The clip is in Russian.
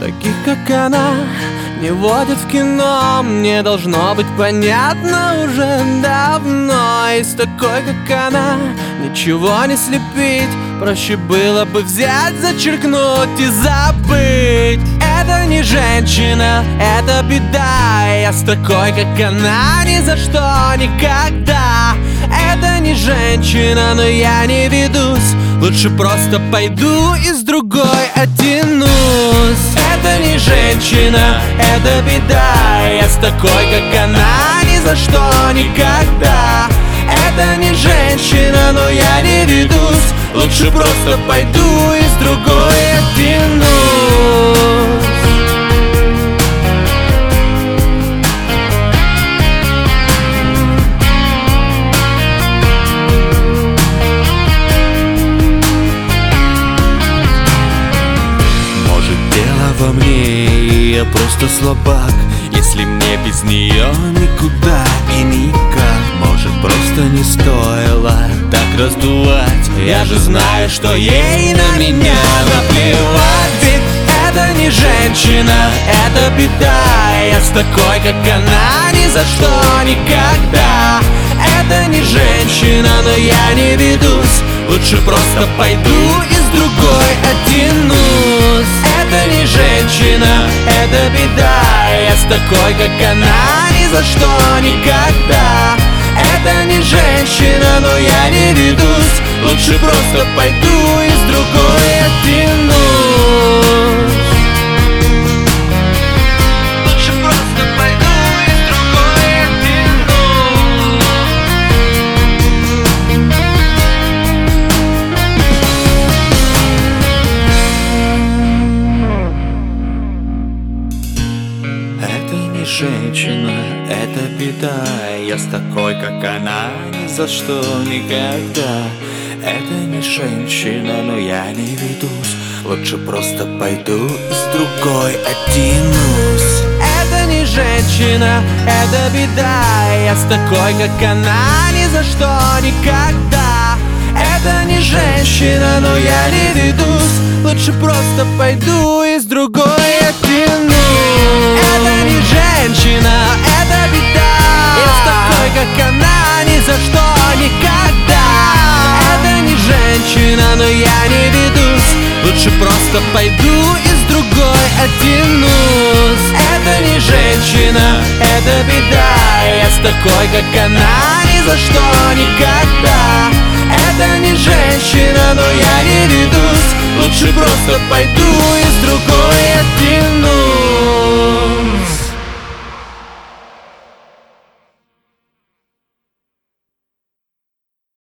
Таких, как она, не водят в кино. Мне должно быть понятно уже давно. И с такой, как она, ничего не слепить. Проще было бы взять, зачеркнуть и забыть. Это не женщина, это беда. Я с такой, как она, ни за что, никогда. Это не женщина, но я не ведусь. Лучше просто пойду и с другой оттянусь. Это не женщина, это беда. Я с такой, как она, ни за что, никогда. Это не женщина, но я не ведусь. Лучше просто пойду и с другой оттянусь. Во мне, я просто слабак. Если мне без нее никуда и никак. Может, просто не стоило так раздувать. Я же знаю, что ей на меня наплевать. Ведь это не женщина, это беда. Я с такой, как она, ни за что, никогда. Это не женщина, но я не ведусь. Лучше просто пойду и с другой оттянусь. Это не женщина, это беда. Я с такой, как она, ни за что, никогда. Это не женщина, но я не ведусь. Лучше просто пойду и с другой оттянусь. Лучше просто пойду и с другой оттянусь. Это не женщина, это беда. Я с такой, как она, ни за что, никогда. Это не женщина, но я не ведусь. Лучше просто пойду и с другой оттянусь. Это не женщина, это беда. Я с такой, как она, ни за что, никогда. Это не женщина, но я не ведусь. Лучше просто пойду и с другой оттянусь. Это не женщина, это беда. Я с такой, как она, ни за что, никогда. Это не женщина, но я не ведусь. Лучше просто пойду и с другой оттянусь. Это не женщина, это беда. Я с такой, как она, ни за что, никогда. Это не женщина, но я не ведусь. Лучше просто пойду